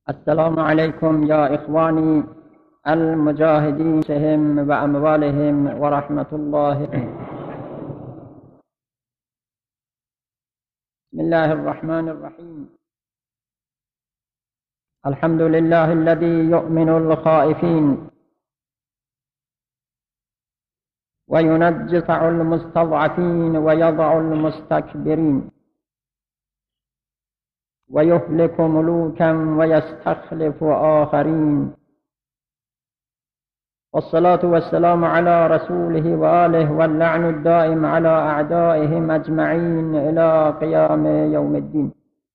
السلام عليكم يا إخواني المجاهدين بهم وأموالهم ورحمة الله. بسم الله الرحمن الرحيم. الحمد لله الذي يؤمن الخائفين وينجس المستضعفين ويضع المستكبرين ويهلك ملوكا ويستخلف آخرين، والصلاة والسلام على رسوله وآله واللعن الدائم على أعدائهم أجمعين إلى قيام يوم الدين.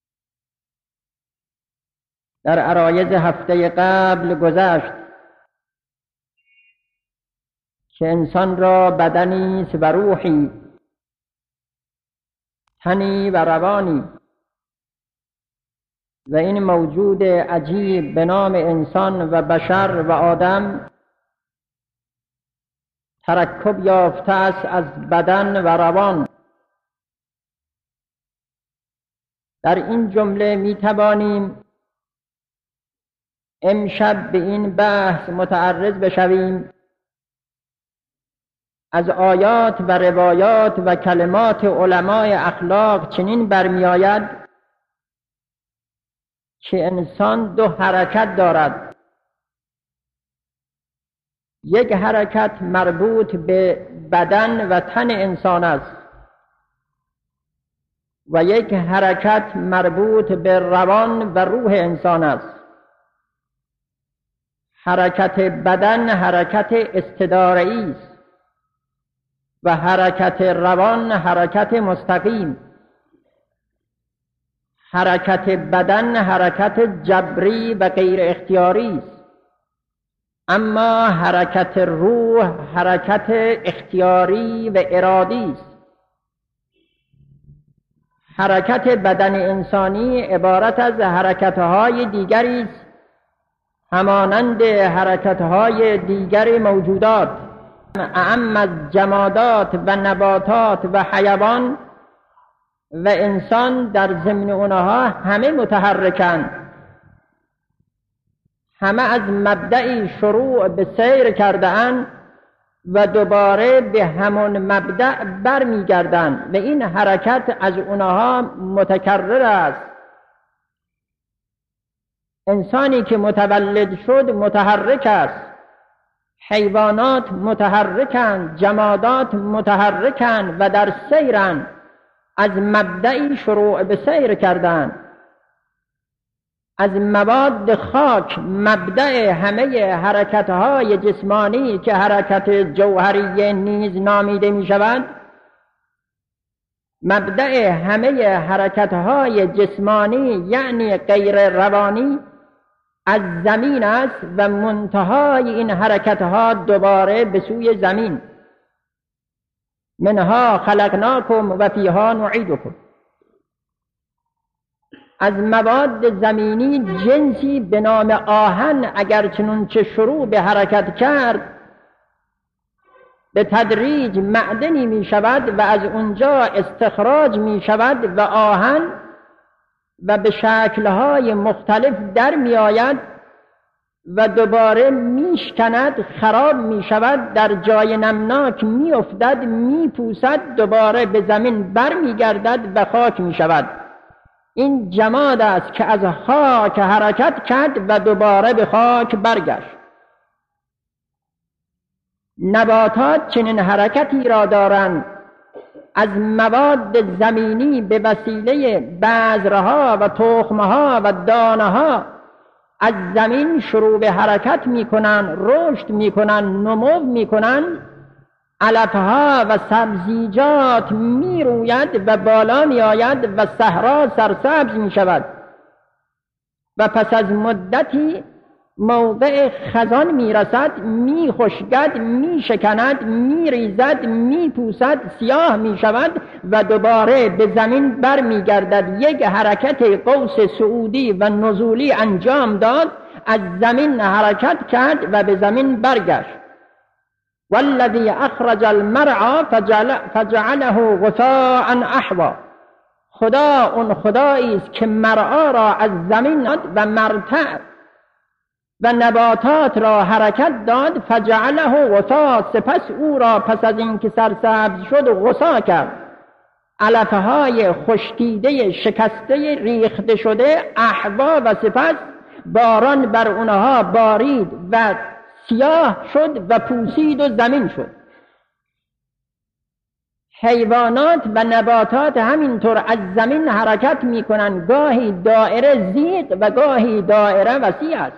در عرایض هفته قبل گذشت که انسان را بدنی است و روحی، تنی و روانی، و این موجود عجیب به نام انسان و بشر و آدم ترکب یافته است از بدن و روان. در این جمله می توانیم امشب به این بحث متعرض بشویم. از آیات و روایات و کلمات علمای اخلاق چنین برمی آید که انسان دو حرکت دارد. یک حرکت مربوط به بدن و تن انسان است و یک حرکت مربوط به روان و روح انسان است. حرکت بدن حرکت استداره‌ای است و حرکت روان حرکت مستقیم. حرکت بدن حرکت جبری و غیر اختیاری است، اما حرکت روح حرکت اختیاری و ارادی است. حرکت بدن انسانی عبارت از حرکت‌های دیگری است همانند حرکت‌های دیگر موجودات، اعم از جمادات و نباتات و حیوان و انسان در ضمن اونها همه متحرکند. همه از مبدأی شروع به سیر کرده‌اند و دوباره به همون مبدأ برمیگردند و این حرکت از اونها متکرر است. انسانی که متولد شد متحرک است، حیوانات متحرکند، جمادات متحرکند و در سیرند، از مبدأی شروع به سیر کردند. از مواد خاک مبدأ همه حرکت‌های جسمانی که حرکت جوهری نیز نامیده می شود، مبدأ همه حرکت‌های جسمانی یعنی غیر روانی از زمین است و منتهای این حرکت‌ها دوباره به سوی زمین. منها خلقناکم و فیها نعیدکم. از مواد زمینی جنسی به نام آهن اگر چنانچه شروع به حرکت کرد، به تدریج معدنی می شود و از اونجا استخراج می شود و آهن و به شکل‌های مختلف در می آید و دوباره می شکند، خراب می شود، در جای نمناک می افتد، می پوسد، دوباره به زمین بر می گردد و خاک می شود. این جماد است که از خاک حرکت کرد و دوباره به خاک برگشت. نباتات چنین حرکتی را دارند. از مواد زمینی به وسیله بذرها و تخمها و دانه‌ها از زمین شروع به حرکت می‌کنند، رشد می‌کنند، نمو می‌کنند. علفها و سبزیجات می‌روید و بالا می‌آید و صحرا سرسبز می‌شود و پس از مدتی موقع خزان میرسد، میخشکد، میشکند، میریزد، میپوسد، سیاه میشود و دوباره به زمین بر میگردد. یک حرکت قوس صعودی و نزولی انجام داد، از زمین حرکت کرد و به زمین برگشت. والذی اخرج المرعى فجعله غثاء احوا. خدا اون خدایی است که مرعا را از زمین داد و مرتع و نباتات را حرکت داد، فجعله غثا، سپس او را پس از اینکه سرسبز شد غثا کرد، علفهای خشکیده شکسته ریخته شده، احوا، و سپس باران بر اونها بارید و سیاه شد و پوسید و زمین شد. حیوانات و نباتات همینطور از زمین حرکت میکنن، گاهی دایره زیغ و گاهی دایره وسیع است.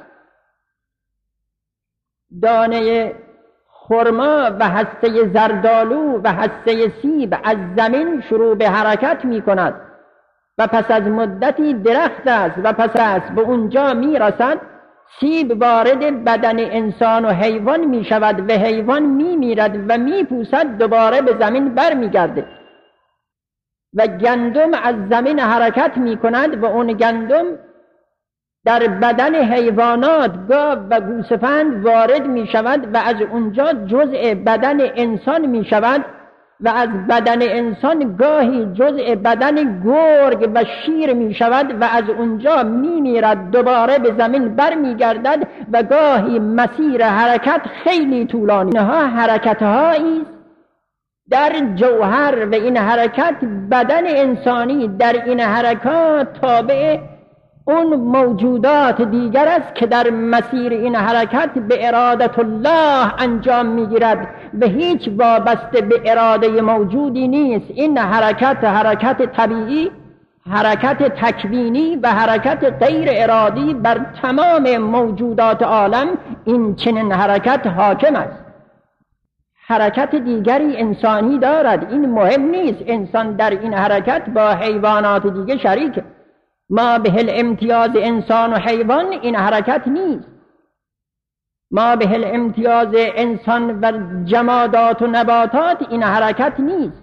دانه خرما و هسته زردالو و هسته سیب از زمین شروع به حرکت می کند و پس از مدتی درخت است و پس از به اونجا می رسد. سیب وارد بدن انسان و حیوان می شود و حیوان می میرد و می پوسد، دوباره به زمین بر می گرده. و گندم از زمین حرکت می کند و اون گندم در بدن حیوانات، گاو و گوسفند وارد می شود و از اونجا جزء بدن انسان می شود و از بدن انسان گاهی جزء بدن گرگ و شیر می شود و از اونجا می میرد، دوباره به زمین بر می گردد و گاهی مسیر حرکت خیلی طولانی. اینها حرکت هایی است در جوهر و این حرکت بدن انسانی در این حرکات تابع اون موجودات دیگر است که در مسیر این حرکت به ارادت الله انجام میگیرد و هیچ وابسته به اراده موجودی نیست. این حرکت طبیعی، حرکت تکوینی و حرکت غیر ارادی بر تمام موجودات عالم این چنین حرکت حاکم است. حرکت دیگری انسانی دارد، این مهم نیست. انسان در این حرکت با حیوانات دیگه شریکه. ما به الامتیاز انسان و حیوان این حرکت نیست. ما به الامتیاز انسان و جمادات و نباتات این حرکت نیست.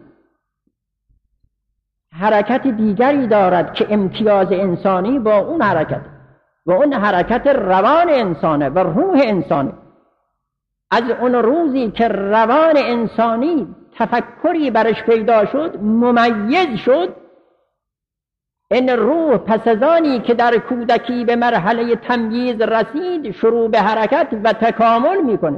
حرکت دیگری دارد که امتیاز انسانی با اون حرکت و اون حرکت روان انسانه و روح انسانه. از اون روزی که روان انسانی تفکری برش پیدا شد، ممیز شد، این روح پس از آنی که در کودکی به مرحله تمییز رسید شروع به حرکت و تکامل میکنه.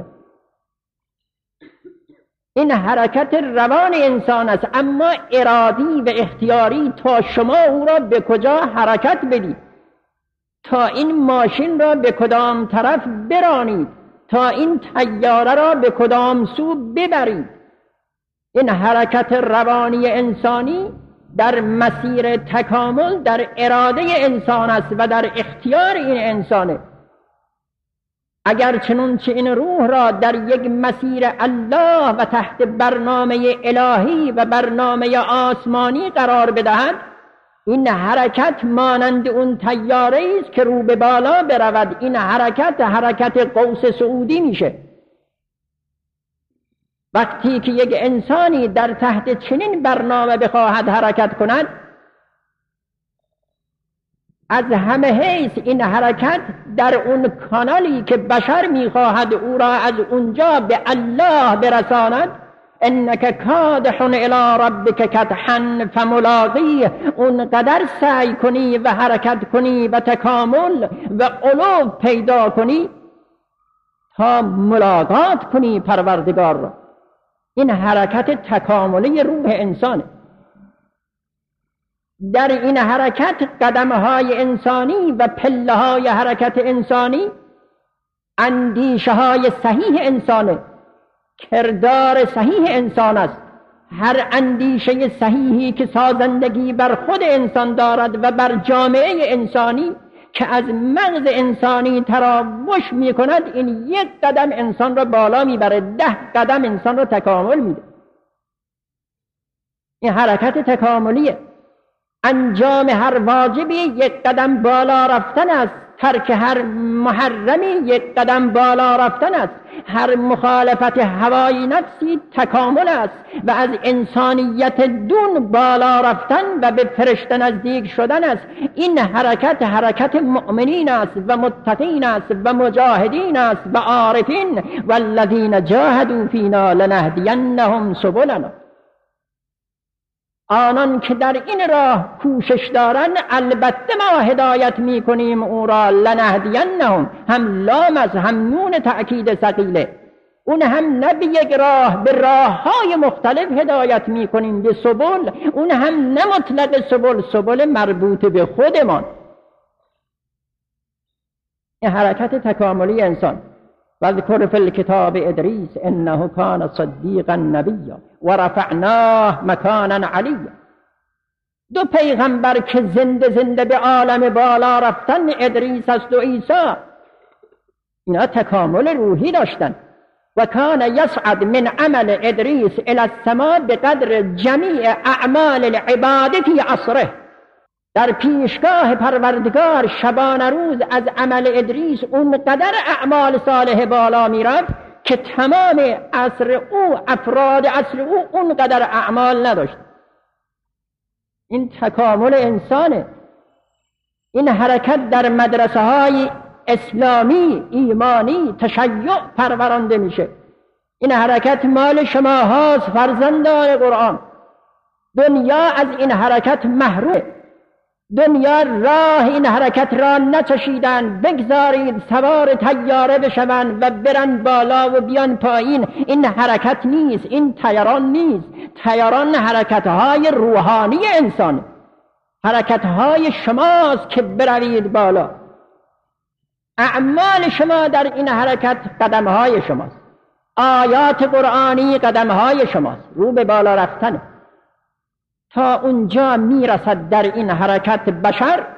این حرکت روان انسان است، اما ارادی و اختیاری تا شما او را به کجا حرکت بدید، تا این ماشین را به کدام طرف برانید، تا این طیاره را به کدام سو ببرید. این حرکت روانی انسانی در مسیر تکامل در اراده انسان است و در اختیار این انسانه. اگر چنانچه این روح را در یک مسیر الله و تحت برنامه الهی و برنامه آسمانی قرار بدهد، این حرکت مانند اون طیاره است که رو به بالا برود. این حرکت قوس سعودی میشه. وقتی که یک انسانی در تحت چنین برنامه بخواهد حرکت کند، از همه حیث این حرکت در اون کانالی که بشر میخواهد او را از اونجا به الله برساند، انک کادح الی ربک کدحا فملاقیه، اونقدر سعی کنی و حرکت کنی و تکامل و علو پیدا کنی تا ملاقات کنی پروردگار را. این حرکت تکاملی روح انسانه. در این حرکت قدمهای انسانی و پله‌های حرکت انسانی اندیشه‌های صحیح انسانه، کردار صحیح انسان است. هر اندیشه صحیحی که سازندگی بر خود انسان دارد و بر جامعه انسانی که از مغز انسانی تراوش می کند، این یک قدم انسان را بالا میبره، 10 قدم انسان را تکامل میده. این حرکت تکاملیه. انجام هر واجبی یک قدم بالا رفتن است، ترک هر محرمی یک قدم بالا رفتن است. هر مخالفت هوای نفسی تکامل است و از انسانیت دون بالا رفتن و به فرشته نزدیک شدن است. این حرکت مؤمنین است و متقین است و مجاهدین است و عارفین، والذین جاهدوا فینا لنهدینهم سبلنا. آنان که در این راه کوشش دارن البته ما هدایت میکنیم او را. لنهدینهم، هم لام از هم نون تأکید ثقیله، اون هم نه به یک راه، به راههای مختلف هدایت میکنیم، به سبل، اون هم نه مطلق سبل مربوط به خودمان. این حرکت تکاملی انسان. واذکر فی الکتاب ادریس انه کان صدیقا نبیا و رفعناه مکانا علیا. دو پیغمبر که زنده به عالم بالا رفتن، ادریس است و عیسی، اینا تکامل روحی داشتن. و کان یصعد من عمل ادریس الی السماء بقدر جمیع اعمال العباد فی عصره. در پیشگاه پروردگار شبانه روز از عمل ادریس اونقدر اعمال صالح بالا میرفت که تمام عصر او، افراد عصر او اونقدر اعمال نداشت. این تکامل انسانه. این حرکت در مدرسه های اسلامی، ایمانی، تشیع پرورانده میشه. این حرکت مال شما هاست فرزندان قرآن. دنیا از این حرکت محروم. دنیا راه این حرکت را نچشیدن. بگذارید سوار طیاره بشوند و برن بالا و بیان پایین. این حرکت نیست، این طیران نیست. طیران حرکت های روحانی انسان، حرکت های شماست که بروید بالا. اعمال شما در این حرکت قدم های شماست. آیات قرآنی قدم های شماست، رو به بالا رفتن. تا اونجا میرسد در این حرکت بشر.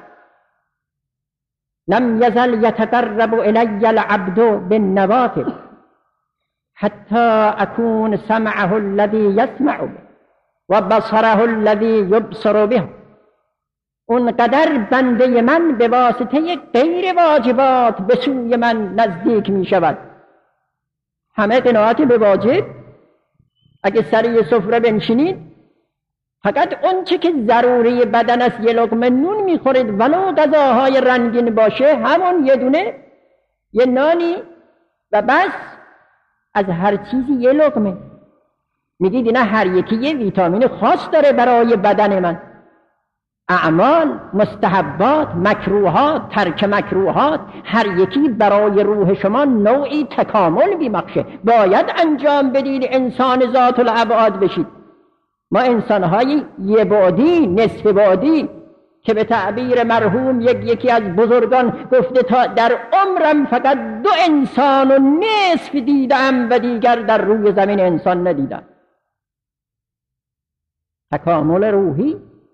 لم یزل یتقرب الی العبد بالنوافل حتی اکون سمعه الذی یسمع به و بصره الذی یبصر به. اونقدر بنده من به واسطه غیر واجبات به سوی من نزدیک می شود. همه قناعت به واجب. اگه سر سفره بنشینید، فقط اون چه که ضروری بدن است، یه لقمه نون میخورید ولو غذاهای رنگین باشه، همون یه دونه، یه نانی و بس. از هر چیزی یه لقمه. میگید اینا هر یکی یه ویتامین خاص داره برای بدن من. اعمال، مستحبات، مکروهات، ترک مکروهات، هر یکی برای روح شما نوعی تکامل بیمخشه. باید انجام بدید، انسان ذات الابعاد بشید. ما انسان‌های یه بعدی، نصف بعدی، که به تعبیر مرحوم یکی از بزرگان گفته تا در عمرم فقط 2 انسان و نصف دیدم و دیگر در روی زمین انسان ندیدم. تکامل روحی.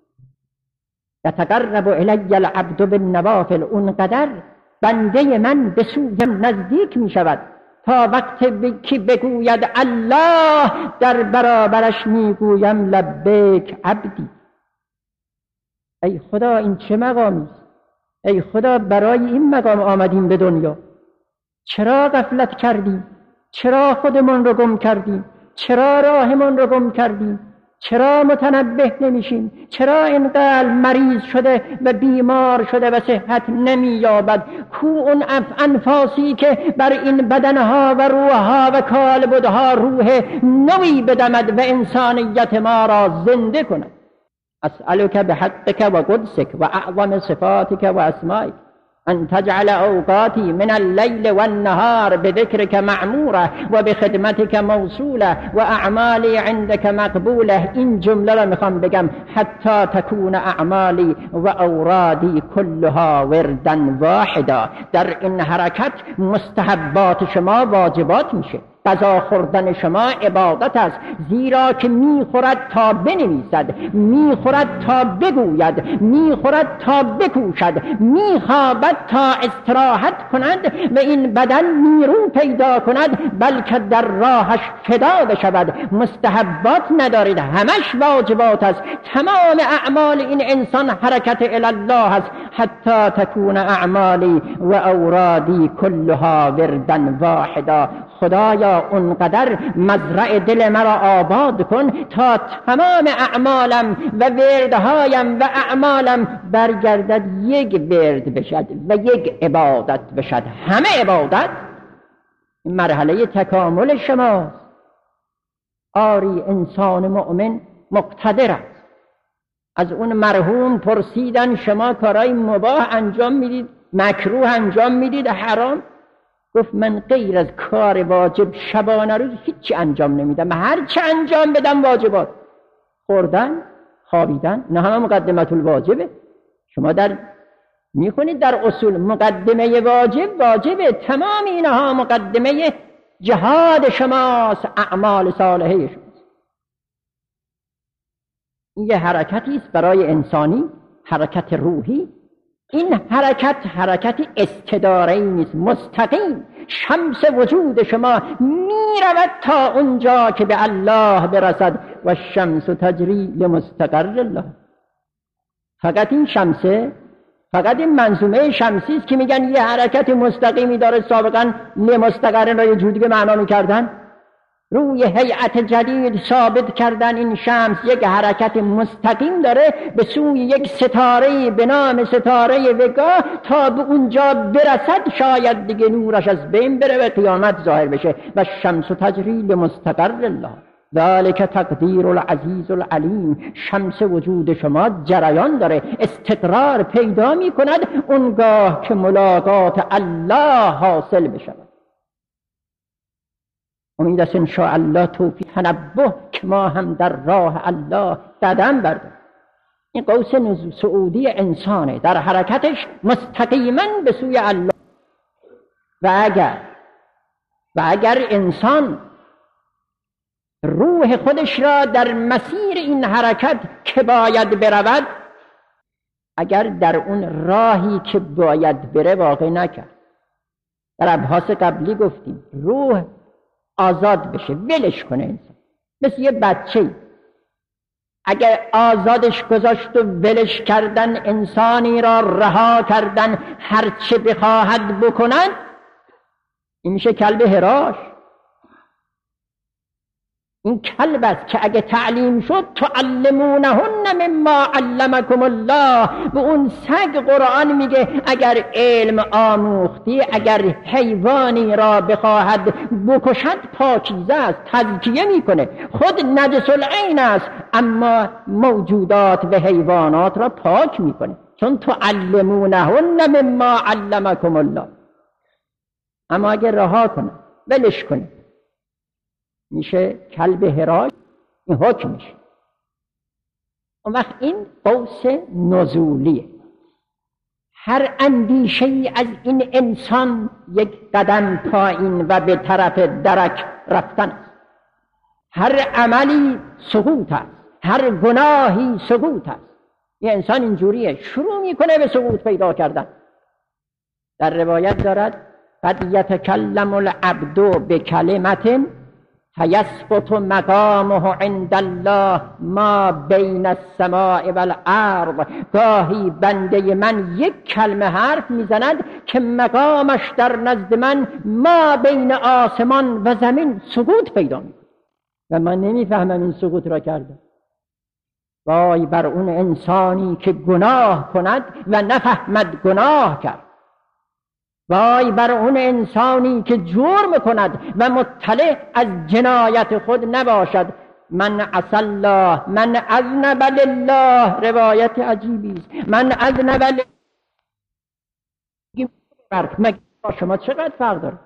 یتقرب الی العبد بالنوافل. اونقدر بنده من به سویم نزدیک می شود تا وقت که بگوید الله، در برابرش میگویم لبیک عبدی. ای خدا این چه مقامی است؟ ای خدا برای این مقام آمدیم به دنیا. چرا غفلت کردیم؟ چرا خودمون رو گم کردیم؟ چرا راهمون رو گم کردیم؟ چرا متنبه نمیشیم؟ چرا اینقدر مریض شده و بیمار شده و صحت نمییابد؟ کو اون انفاسی که بر این بدنها و روحها و کالبدها روح نوی بدمد و انسانیت ما را زنده کند. اسألک بحقک و قدسک و اعظم صفاتک و اسمائک ان تجعل اوقاتی من اللیل والنهار بذکرک معموره و بخدمتک موصوله و اعمالی عندک مقبوله. این جمله را میخوام بگم: حتی تکون اعمالی و اورادی کلها وردا واحدا. در این حرکت مستحبات شما واجبات میشه، غذا خوردن شما عبادت است، زیرا که میخورد تا بنویسد، میخورد تا بگوید، میخورد تا بکوشد، میخوابد تا استراحت کند و این بدن نیرو پیدا کند بلکه در راهش فدا بشود. مستحبات ندارید، همش واجبات است. تمام اعمال این انسان حرکت الی الله است. حتی تکون اعمالی و اورادی کلها وردا واحدا. خدایا اونقدر مزرع دل مرا آباد کن تا تمام اعمالم و وردهایم و اعمالم برگردد یک ورد بشد و یک عبادت بشد. همه عبادت مرحله تکامل شماست. آری انسان مؤمن مقتدر است، از اون مرحوم پرسیدن شما کارهای مباح انجام میدید، مکروه انجام میدید، حرام؟ گفت من غیر از کار واجب شبانه روز هیچی انجام نمیدم، هر چه انجام بدم واجبات. خوردن، خوابیدن، نه همه مقدمت الواجبه. شما میخونید در اصول مقدمه واجبه، تمام اینها مقدمه جهاد شماست، اعمال صالحه شماست. این یه حرکتی است برای انسانی، حرکت روحی. این حرکت استداره‌ای نیست، مستقیم. شمس وجود شما میرود تا اونجا که به الله برسد و الشمس تجری لمستقر الله. فقط این شمسه، فقط این منظومه شمسی است که میگن یه حرکت مستقیمی داره. سابقا لمستقر را یه جور دیگه معنا میکردن، روی هیئت جدید ثابت کردن این شمس یک حرکت مستقیم داره به سوی یک ستاره به نام ستاره وگا، تا به اونجا برسد شاید دیگه نورش از بین بره و قیامت ظاهر بشه. و الشمس تجری لمستقر الله ذلک تقدیر العزیز العلیم. شمس وجود شما جریان داره، استقرار پیدا می کند اونگاه که ملاقات الله حاصل بشود. امید است انشاءالله توفیق تنبه که ما هم در راه الله قدم برداریم. این قوس صعودی انسانه، در حرکتش مستقیما به سوی الله. و اگر انسان روح خودش را در مسیر این حرکت که باید برود، اگر در اون راهی که باید بره واقع نکرد، در ابحاث قبلی گفتیم روح آزاد بشه، ولش کنه انسان، مثل یه بچه. اگر آزادش گذاشت و ولش کردن، انسانی را رها کردن هرچه بخواهد بکنن، این میشه کلب هراش. این کلب است که اگه تعلیم شد تعلمونهن مما علمکم الله. به اون سگ قرآن میگه اگر علم آموختی، اگر حیوانی را بخواهد بکشد پاکیزه است، تزکیه میکنه، خود نجس العین است اما موجودات و حیوانات را پاک میکنه، چون تعلمونهن مما علمکم الله. اما اگر رها کنه، ولش کنه، میشه کلب هراج. این حکمش. اون وقت این قوس نزولیه. هر اندیشه ای از این انسان یک قدم پایین و به طرف درک رفتن است. هر عملی سقوط است، هر گناهی سقوط است. یه انسان اینجوریه، شروع میکنه به سقوط پیدا کردن. در روایت دارد قد یتکلم العبد بکلمة فیسقط مقامه عند الله ما بین السماء والارض. گاهی بنده من یک کلمه حرف میزند که مقامش در نزد من ما بین آسمان و زمین سقوط پیدا میکنه و من نمیفهمم این سقوط را کرده. وای بر اون انسانی که گناه کند و نفهمد گناه کرد. وای بر اون انسانی که جرم کند و مطلع از جنایت خود نباشد. من عصی الله من اذنب لله. روایت عجیبی است. من اذنب لله. مگه با شما چقدر فرق داره؟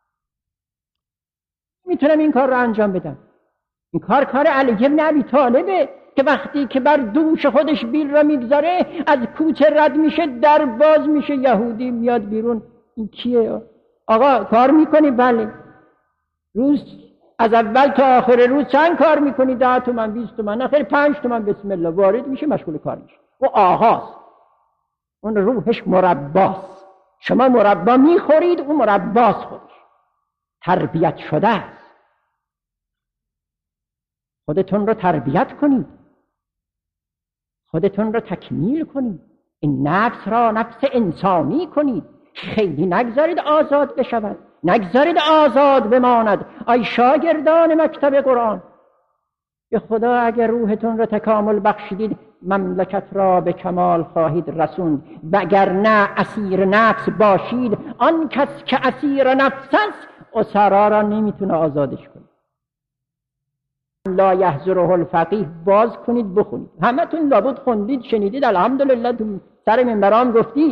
میتونم این کار رو انجام بدم. این کار علی بن ابی طالبه که وقتی که بر دوش خودش بیل را میگذاره از کوچه رد میشه، در باز میشه، یهودی میاد بیرون. این کیه؟ آقا کار میکنی؟ بله. روز از اول تا آخر روز چند کار میکنی؟ 10 تومن 20 تومن، آخر 5 تومن. بسم الله. وارد میشه، مشغول کار میشه. و آغاز اون روحش مرباست. شما مربا میخورید، اون مرباست، خودش تربیت شده است. خودتون رو تربیت کنید، خودتون رو تکمیل کنید، این نفس را نفس انسانی کنید. خیلی نگذارید آزاد بشود، نگذارید آزاد بماند. ای شاگردان مکتب قرآن، به خدا اگر روحتون را تکامل بخشیدید مملکت را به کمال خواهید رسوند. وگرنه اسیر نفس باشید، آن کس که اسیر نفس است اسرا را نمیتونه آزادش کنه. لا یحضره الفقیه باز کنید بخونید. همتون لابد خوندید، شنیدید، الحمدلله تو سر منبرام گفتید.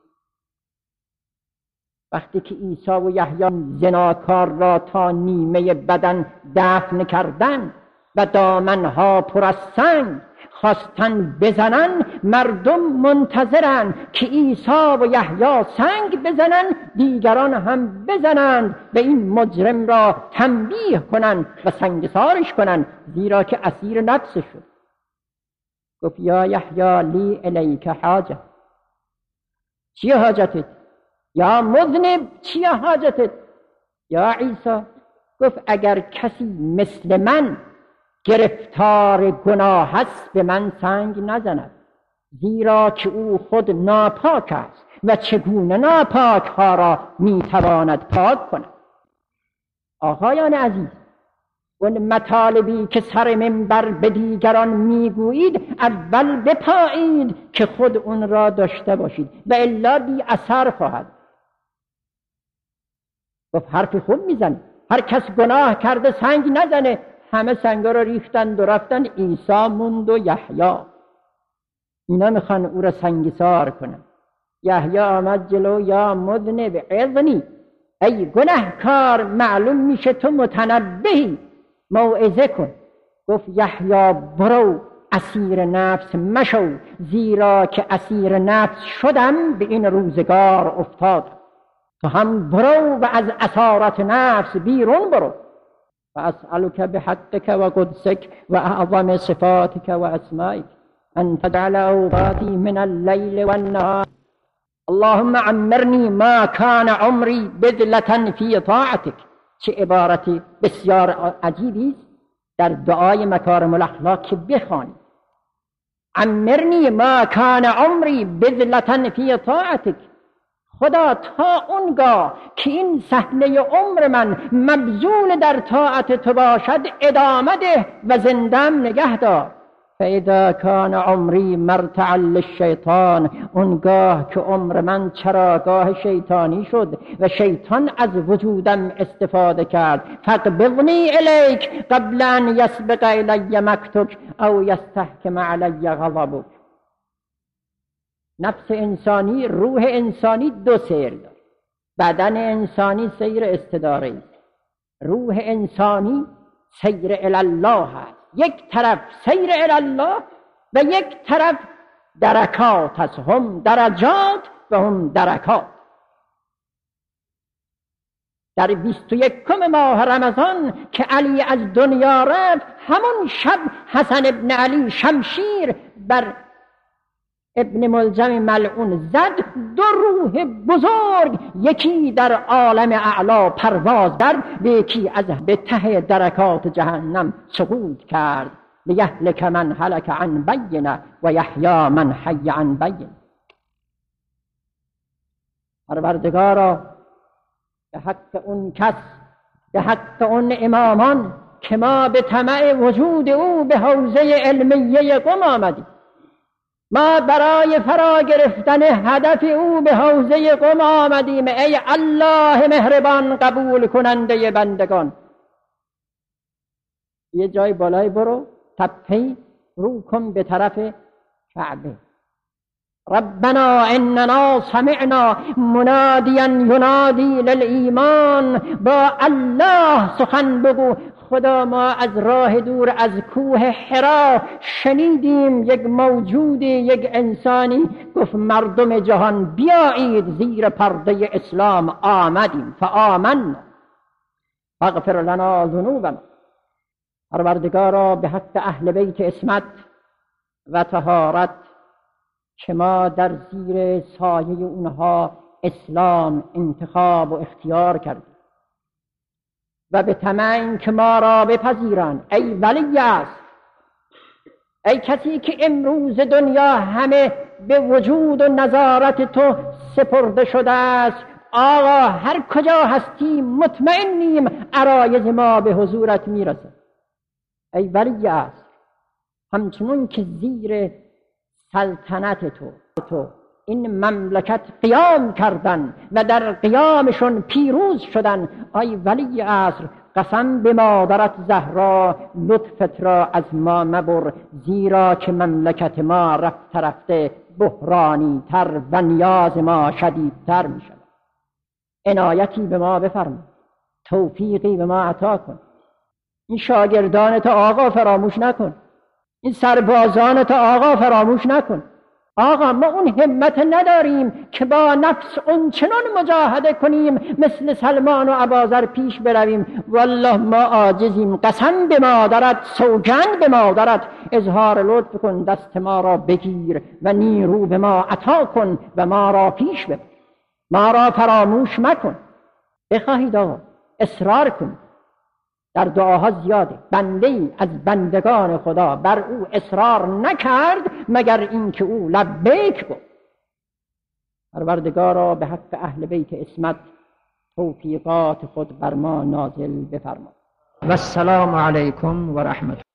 وقتی که عیسی و یحیی زناکار را تا نیمه بدن دفن کردن و دامنها پر از سنگ خواستن بزنن، مردم منتظرن که عیسی و یحیی سنگ بزنن، دیگران هم بزنند و این مجرم را تنبیه کنند و سنگسارش کنند، زیرا که اسیر نفس شد. گفت یا یحیی لی الیک حاجه، چیه حاجتت؟ یا مذنب چیه حاجتت؟ یا عیسی. گفت اگر کسی مثل من گرفتار گناه است به من سنگ نزند، زیرا که او خود ناپاک است و چگونه ناپاک ها را میتواند پاک کند. آقایان عزیز، اون مطالبی که سر منبر به دیگران میگویید اول بپایید که خود اون را داشته باشید و الا بی اثر خواهد. گفت حرف خوب میزنه، هر کس گناه کرده سنگ نزنه. همه سنگا رو ریختند و رفتن، عیسی موند و یحیی. اینا میخوان او را سنگسار کنن. یحیی آمد جلو، یا مذنب اذنی، ای گناهکار معلوم میشه تو متنبهی، موعظه کن. گفت یحیی برو اسیر نفس مشو، زیرا که اسیر نفس شدم به این روزگار افتاد. تو هم برو و از اسارت نفس بیرون برو. فأسألك بحقك وقدسك وأعظم صفاتك وأسمائك أن تجعل أوقاتي من الليل والنهار اللهم عمرني ما كان عمري بذلة في طاعتك. چه عبارتی بسیار عجیبی است در دعای مکارم الاخلاق که بخوانی. عمرني ما كان عمري بذلة في طاعتك. خدا تا اونگاه که این صحنه عمر من مبذول در طاعت تو باشد ادامه ده و زندم نگه دار. فاذا کان عمری مرتعا للشیطان، اونگاه که عمر من چراگاه شیطانی شد و شیطان از وجودم استفاده کرد، فاقبضنی الیک قبل ان یسبق الی مقتک او یستحکم علی غضبک. نفس انسانی، روح انسانی دو سیر دارد. بدن انسانی سیر استداره است، روح انسانی سیر الله است. یک طرف سیر الله و یک طرف درکات است، هم درجات و هم درکات. در 21 ماه رمضان که علی از دنیا رفت، همون شب حسن ابن علی شمشیر بر ابن ملجم ملعون زد. دو روح بزرگ، یکی در عالم اعلا پرواز کرد و یکی از به ته درکات جهنم سقوط کرد. لیهلک من هلک عن بینه و یحیی من حی عن بینه. پروردگارا به حق اون کس، به حق اون امامان که ما به طمع وجود او به حوزه علمیه قم آمدیم، ما برای فرا گرفتن هدف او به حوزه قم آمدیم. ای الله مهربان قبول کننده بندگان، یه جای بالای برو، تپهی رو کن به طرف کعبه. ربنا اننا سمعنا منادیا ینادی للایمان. با الله سخن بگو. خدا ما از راه دور از کوه حرا شنیدیم یک موجود، یک انسانی گفت مردم جهان بیایید زیر پرده اسلام آمدیم. فآمنا فاغفر لنا ذنوبنا. پروردگارا به حق اهل بیت عصمت و طهارت که ما در زیر سایه اونها اسلام انتخاب و اختیار کردیم و به طمع این که ما را بپذیرند، ای ولی است، ای کسی که امروز دنیا همه به وجود و نظارت تو سپرده شده است، آقا هر کجا هستی مطمئنیم عرایض ما به حضورت میرسه. ای ولی است، همچنون که زیر سلطنت تو این مملکت قیام کردن و در قیامشون پیروز شدن، ای ولی عصر قسم به مادرت زهرا لطفت را از ما مبر، زیرا که مملکت ما رفته رفته بحرانی تر و نیاز ما شدیدتر می شود. عنایتی به ما بفرما، توفیقی به ما عطا کن. این شاگردانت آقا فراموش نکن، این سربازانت آقا فراموش نکن. آقا ما اون همت نداریم که با نفس اونچنان مجاهده کنیم مثل سلمان و اباذر پیش برویم. والله ما عاجزیم. قسم به مادرت، سوگند به مادرت، اظهار لطف کن، دست ما را بگیر و نیرو به ما عطا کن و ما را پیش ببر، ما را فراموش مکن. بخواهید آقا، اصرار کن. در دعاها زیاده. بنده ای از بندگان خدا بر او اصرار نکرد مگر اینکه او لبیک گفت. پروردگارا به حق اهل بیت عصمت توفیقات خود بر ما نازل بفرما. و السلام علیکم و رحمت